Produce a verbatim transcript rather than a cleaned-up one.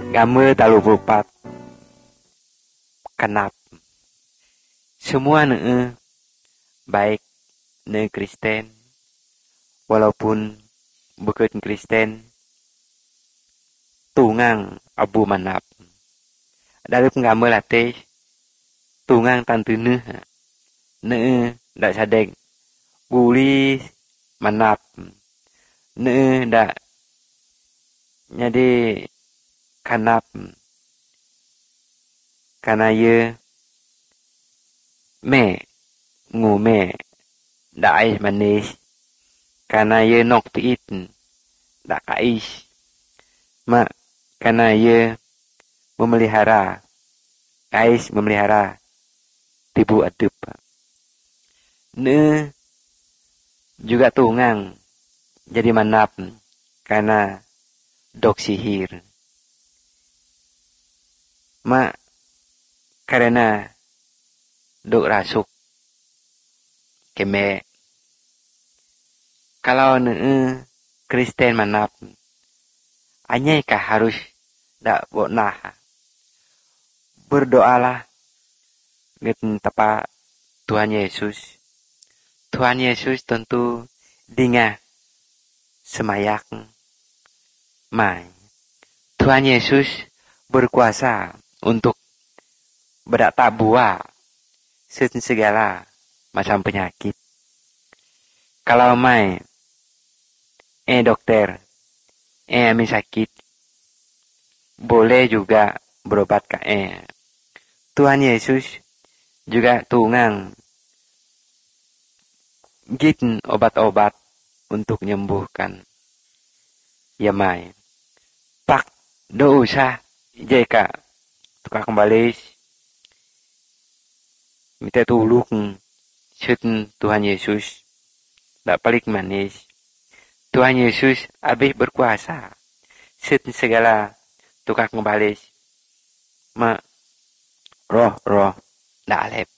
Game talu pulpat kenap semua ne baik ne Kristen walaupun bukan Kristen tungang abu manap dari penggame latih tungang tantu ne ne ndak sadek guli manap ne ndak jadi kanap karena ye me ngu me ndak ais manis karena ye nok tiit ndak kais mak karena ye memelihara ais memelihara tibu adup ne juga tungang jadi manap karena dok sihir mak karena dok rasuk keme kalau ne Kristen manap anyai kah harus dak bonah berdoalah ngeten tapa Tuhan Yesus Tuhan Yesus tentu dingah semayak mai Tuhan Yesus berkuasa untuk bedak tabua segala macam penyakit. Kalau mai eh dokter eh ami sakit boleh juga berobat ke eh. Tuhan Yesus juga tungang gin obat-obat untuk menyembuhkan. Ya mai pak do usah jeka tukang kembali minta tulung syuten Tuhan Yesus ndak pelik manis Tuhan Yesus habis berkuasa syuten segala tukang kembali ma roh roh ndak alep